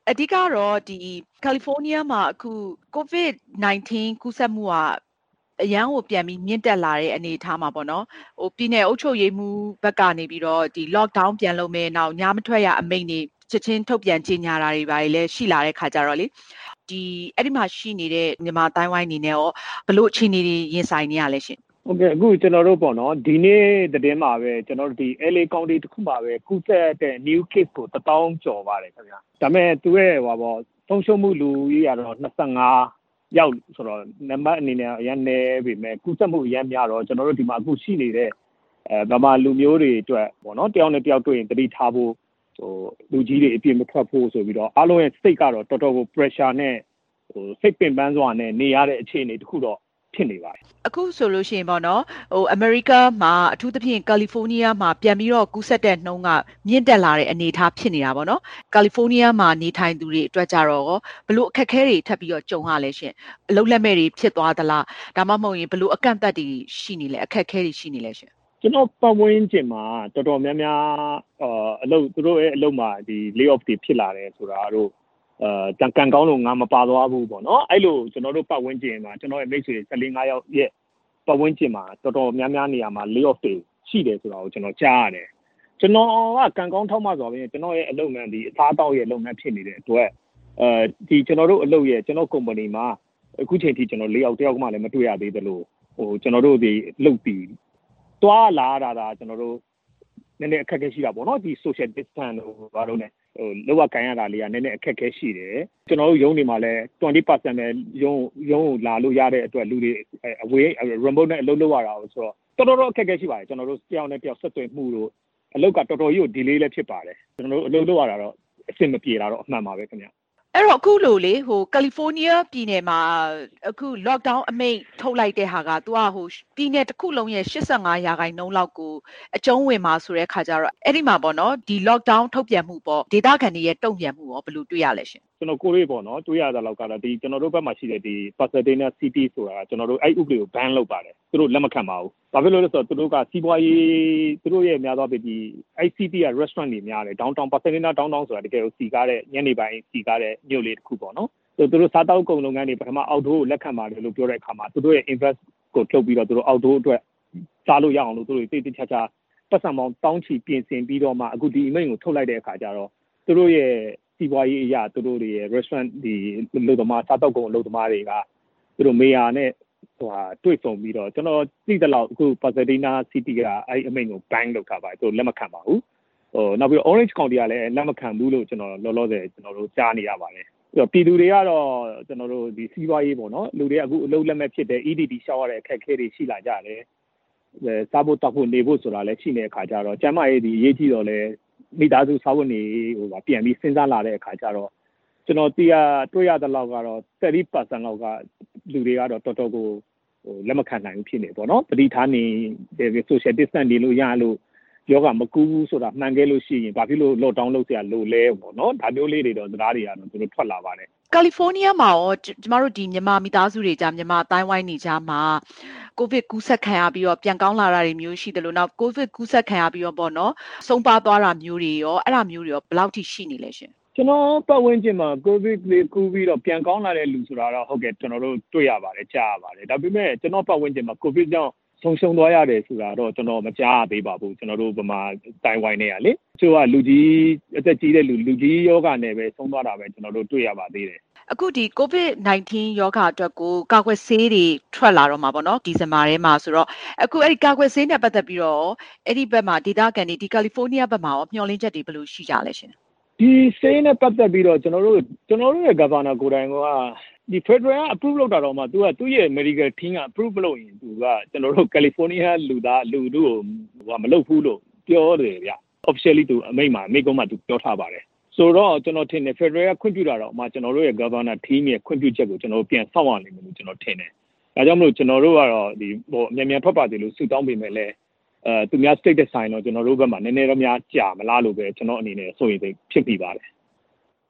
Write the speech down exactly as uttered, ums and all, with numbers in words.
အဓိကတော့ဒီ California မှာအခု COVID nineteen ကူးစက်မှုကအရန်ကိုပြန်ပြီးမြင့်တက်လာတဲ့အနေအထားမှာပေါ့နော်ဟိုပြည်နယ်အုပ်ချုပ်ရေးမှူးဘက်ကနေပြီးတော့ဒီ lockdown ပြန်လုပ်မယ်နောက်ညမထွက်ရအမိန့်တွေချက်ချင်းထုတ်ပြန်ကြေညာတာတွေပါလေရှိလာတဲ့ခါကြတော့လေဒီအဲ့ဒီမှာရှိနေတဲ့မြန်မာတိုင်းဝိုင်းအနေနဲ့ရောဘလို့အခြေအနေတွေရင်ဆိုင်နေရလဲရှင်ဟုတ်ကဲ့အခုကျွန်တော်တို့ပေါ့နော်ဒီနေ့သတင်းမှာပဲကျွန်တော်တို့ဒီ L A County တခုမှာပဲကူးစက်တဲ့ new case ကိုတစ်သောင်းကျော်ပါတယ်ခင်ဗျာဒါပေမဲ့သူရဲ့ဟောပေါ့ဆုံးရှုံးမှုလူကြီးရတော့twenty-fiveရောက်ဆိုတော့နံပါတ်အနေနဲ့အရင်နေပြီမဲ့ကူးစက်မှုအရင်များတော့ကျွန်တော်တို့ဒီမှာအခုရှိနေတဲ့အဲဗမာလူမျိုးတွေအတွက်ပေါ့နော်တယောက်နဲ့တယောက်တွေ့ရင်တတိထားဖို့ဟိုလူကြီးတွေအပြည့်မထွက်ဖို့ဆိုပြီးတော့အားလုံးရဲ့ state ကတော့တော်တော်ကို pressure နဲ့ဟိုစိတ်ပင်ပန်းစွာနဲ့နေရတဲ့အခြေအနေတခုတော့ဖြစ်နေပါတယ်အခုဆိုလို့ရှိရင်ပေါ့နော်ဟိုအမေရိကမှာအထူးသဖြင့်ကယ်လီဖိုးနီးယားမှာပြန်ပြီးတော့ကူးစက်တဲ့နှုန်းကမြင့်တက်လာတဲ့အနေအထားဖြစ်နေတာပေါ့နော်ကယ်လီဖိုးနီးယားမှာနေထိုင်သူတွေအတွက်ကြတော့ဘလို့အခက်အခဲတွေထပ်ပြီးတော့ကြုံရလဲရှင်အလုံးလက်မဲ့တွေဖြစ်သွားသလားဒါမှမဟုတ်ရင်ဘလို့အကန့်အသတ်တွေရှိနေလဲအခက်အခဲတွေရှိနေလဲရှင်ကျွန်တော်ပတ်ဝန်းကျင်မှာတော်တော်များများအာအလုပ်သူတို့ရဲ့အလုပ်မှာဒီ lay off တွေဖြစ်လာတယ်ဆိုတာတို့အာတန်ကန်ကောင်းလို့ငါမပါသွားဘူးပေါ့နော်အဲ့လိုကျွန်တော်တို့ပတ်ဝန်းကျင်မှာကျွန်တော်ရဲ့မိတ်ဆွေfourteen fiveယောက်ရဲ့ပတ်ဝန်းကျင်မှာတော်တော်များများနေရာမှာ lay off တွေရှိတယ်ဆိုတာကိုကျွန်တော်ကြားရတယ်ကျွန်တော်ကကန်ကောင်းထောက်မှဆိုတော့ကျွန်တော်ရဲ့အလုပ်မှန်ဒီအသားတောက်ရဲ့လုပ်ငန်းဖြစ်နေတဲ့အတွက်အဲဒီကျွန်တော်တို့အလုပ်ရဲ့ကျွန်တော် company မှာအခုချိန်ထိကျွန်တော် lay off တယောက်မှလည်းမတွေ့ရသေးသလိုဟိုကျွန်တော်တို့ဒီလုပ်ပြီးတွားလာတာဒါကျွန်တော်တို့နည်းနည်းအခက်အခဲရှိတာပေါ့နော်ဒီ social distance ဟိုဘာလို့လဲဟိုလောက်ကကန်ရတာလေးကနည်းနည်းအခက်အခဲရှိတယ်ကျွန်တော်တို့ရုံးနေမှာလဲtwenty percent ပဲရုံးရုံးကိုလာလို့ရတဲ့အတွက်လူတွေအဝေး remote နဲ့အလုပ်လုပ်ရတာဆိုတော့တော်တော်အခက်အခဲရှိပါတယ်ကျွန်တော်တို့တယောက်နဲ့တယောက်ဆက်သွယ်မှုတို့အလုပ်ကတော်တော်ကြီးကို delay လည်းဖြစ်ပါတယ်ကျွန်တော်တို့အလုပ်လုပ်ရတာတော့အဆင်မပြေတာတော့အမှန်ပါပဲခင်ဗျအဲ့တော့အခုလိုလေဟိုကယ်လီဖိုးနီးယားပြည်နယ်မှာအခု lockdown အမိန့်ထုတ်လိုက်တဲ့ဟာက तू ကဟိုပြည်နယ်တစ်ခုလုံးရဲ့eighty-fiveရာခိုင်နှုန်းလောက်ကိုအကျုံးဝင်မှာဆိုတဲ့ခါကျတော့အဲ့ဒီမှာပေါ့နော်ဒီ lockdown ထုတ်ပြန်မှုပေါ့ဒေသခံတွေရဲ့တုံ့ပြန်မှုရောဘယ်လိုတွေ့ရလဲရှင်ကျွန်တော်ကိုရေးပေါ့နော်တွေ့ရတာလောက်ကတော့ဒီကျွန်တော်တို့ဘက်မှာရှိတဲ့ဒီ Pasadena City ဆိုတာကျွန်တော်တို့အဲ့ဥပဒေကို ban လုပ်ပါတယ်သူတို့လက်မခံပါဘူးဘာဖြစ်လို့လဲဆိုတော့သူတို့ကစီးပွားရေးသူတို့ရဲ့များသောအားဖြင့်ဒီအဲ့ City က restaurant တွေများတယ် downtown Pasadena downtown ဆိုတာတကယ်ကိုစီကားတဲ့ညနေပိုင်းစီကားတဲ့မြို့လေးတစ်ခုပေါ့နော်သူတို့စားတောက်ကုန်လုပ်ငန်းတွေပထမ outdoor ကိုလက်ခံပါတယ်လို့ပြောတဲ့အခါမှာသူတို့ရဲ့ invest ကိုထုတ်ပြီးတော့သူတို့ outdoor အတွက်စားလို့ရအောင်လို့သူတို့တိတိကျကျပတ်စံပေါင်းတောင်းချီပြင်ဆင်ပြီးတော့မှအခုဒီ email ကိုထုတ်လိုက်တဲ့အခါကျတော့သူတို့ရဲ့စီးပွားရေးအရာသူတို့တွေရဲ့ restaurant ဒီလူသမားစားတောက်ကုန်လူသမားတွေကသူတို့မေယာနဲ့ဟိုဟာတွေ့ဆုံပြီးတော့ကျွန်တော်သိတဲ့လောက်အခု Pasadena City ကအဲ့အမိန့်ကို ban လုပ်ထားပါတယ်သူလက်မခံပါဘူးဟိုနောက်ပြီး Orange County ကလည်းလက်မခံဘူးလို့ကျွန်တော်လောလောဆယ်ကျွန်တော်တို့ကြားနေရပါတယ်ပြည်သူတွေကတော့ကျွန်တော်တို့ဒီစီးပွားရေးပေါ့နော်လူတွေအခုအလုပ်လက်မဲ့ဖြစ်တဲ့ E D D ရှောက်ရတဲ့အခက်အခဲတွေရှိလာကြတယ်အဲစားဖို့တောက်ဖို့နေဖို့ဆိုတာလည်းရှိနေတဲ့အခါကျတော့ကျမရေးဒီရေးကြည့်တော့လဲမိသားစုစားဝတ်နေဟိုပြန်ပြီးစဉ်းစားလာတဲ့အခါကျတော့ကျွန်တော်တီးရတွေ့ရတဲ့လောက်ကတော့thirty percent လောက်ကလူတွေကတော့တော်တော်ကိုဟိုလက်မခံနိုင်ဘူးဖြစ်နေပေါ့နော်ပဋိဌာန်းနေ social distance နေလို့ရလို့ယောဂမကူးဘူးဆိုတာမှန်ခဲ့လို့ရှိရင်ဘာဖြစ်လို့ lockdown လုပ်เสียလို့လဲပေါ့နော်ဒါမျိုးလေးတွေတော့စကားတွေကတော့သူတို့ထွက်လာပါတယ်ကယ်လီဖိုးနီးယားမှာရောကျမတို့ဒီမြန်မာမိသားစုတွေကြားမြန်မာအတိုင်းဝိုင်းနေကြမှာကိုဗစ်ကူးစက်ခံရပြီးတော့ပြန်ကောင်းလာတာတွေမျိုးရှိတယ်လို့နောက်ကိုဗစ်ကူးစက်ခံရပြီးတော့ပေါ့နော်ဆုံးပါသွားတာမျိုးတွေရောအဲ့ဒါမျိုးတွေရောဘယ်လောက်ထိရှိနေလဲရှင်ကျွန်တော်ပတ်ဝန်းကျင်မှာကိုဗစ်လေးကူးပြီးတော့ပြန်ကောင်းလာတဲ့လူဆိုတာတော့ဟုတ်ကဲ့ကျွန်တော်တို့တွေ့ရပါတယ်ကြားရပါတယ်ဒါပေမဲ့ကျွန်တော်ပတ်ဝန်းကျင်မှာကိုဗစ်ကြောင့်ဆုံးရှုံးသွားရတယ်ဆိုတာတော့ကျွန်တော်မကြားသေးပါဘူးကျွန်တော်တို့ဗမာတိုင်းဝိုင်းတွေကလေသူကလူကြီးအသက်ကြီးတဲ့လူလူကြီးယောဂနဲ့ပဲဆုံးသွားတာပဲကျွန်တော်တို့တွေ့ရပါသေးတယ်အခုဒီ COVID nineteen ယောဂအတွက်ကိုကာကွယ်ဆေးတွေထွက်လာတော့မှာပေါ့နော်ဒီဇင်ဘာထဲမှာဆိုတော့အခုအဲ့ဒီကာကွယ်ဆေးနဲ့ပတ်သက်ပြီးတော့အဲ့ဒီဘက်မှာဒေသခံတွေဒီကယ်လီဖိုးနီးယားဘက်မှာရောမျှော်လင့်ချက်တွေဘယ်လိုရှိကြလဲရှင်ဒီဆေးနဲ့ပတ်သက်ပြီးတော့ကျွန်တော်တို့ကျွန်တော်တို့ရဲ့ governor ကိုယ်တိုင်ကဒီ Federal approve လုပ်တာတော့မှသူကသူ့ရဲ့ medical team က approve လုပ်ရင်သူကကျွန်တော်တို့ California လူသားလူတို့ဟိုမလုပ်ဘူးလို့ပြောတယ်ဗျ officially သူအမိန့်မှာမိကုံးမှာသူပြောထားပါတယ်ဆိုတော့ကျွန်တော်ထင်တယ် Federal ကခွင့်ပြုတာတော့မှကျွန်တော်တို့ရဲ့ governor team ရဲ့ခွင့်ပြုချက်ကိုကျွန်တော်ပြန်စောင့်ရနိုင်မယ်လို့ကျွန်တော်ထင်တယ်ဒါကြောင့်မလို့ကျွန်တော်တို့ကတော့ဒီဟိုအမြန်မြန်ထွက်ပါသေးလို့ဆုတောင်းပေးမယ်လဲအဲသူများ state တဲ့ဆိုင်တော့ကျွန်တော်တို့ဘက်မှာနည်းနည်းတော့များကြာမလားလို့ပဲကျွန်တော်အနေနဲ့ဆိုရင်ဖြစ်ပြီးပါတယ်